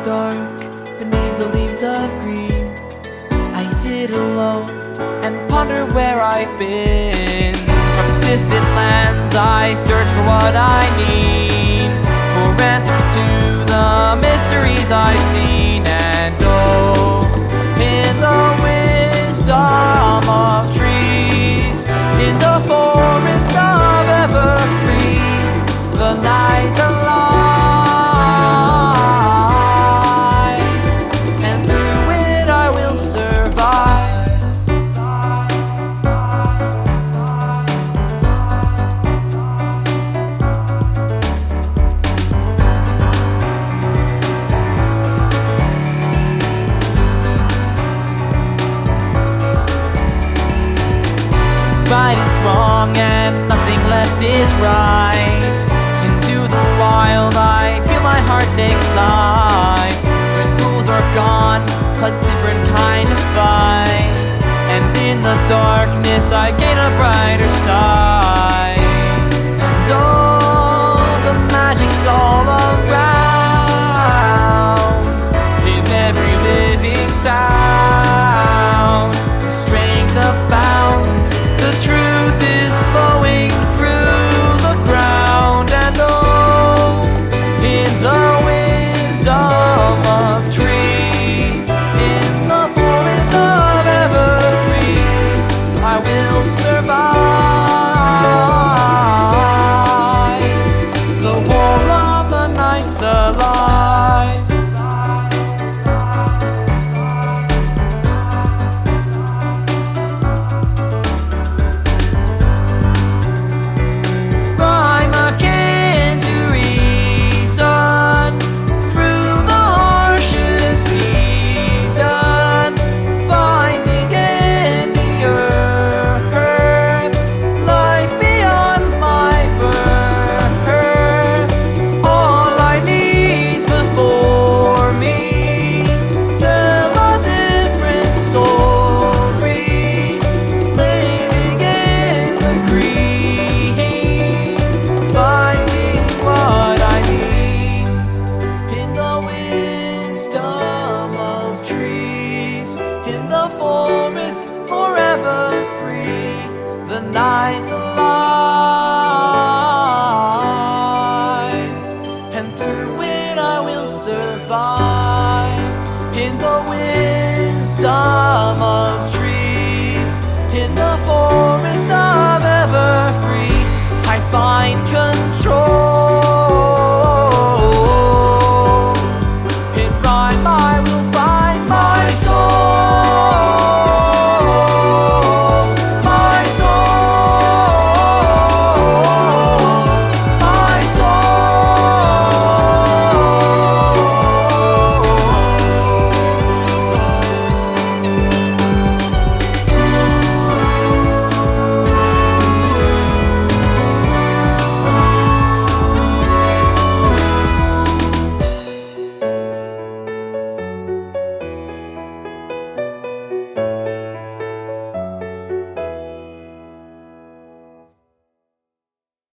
dark, beneath the leaves of green, I sit alone and ponder where I've been. From distant lands I search for what I need, for answers to the mysteries I've seen. And oh, in the wisdom of trees, in the forest of Everfree, the night's alive, and through it I will survive. Right is wrong and nothing left is right. Into the wild I feel my heart take flight. When rules are gone, a different kind of fight, and in the darkness I gain a brighter side. And oh, the magic's all around, in every living sound. The strength abounds, the truth is flowing through the ground. And oh, in the wisdom of trees, in the forest of Everfree, I will survive. The whole of the night's alive. In the forest, forever free, the night's alive, and through it I will survive. In the wisdom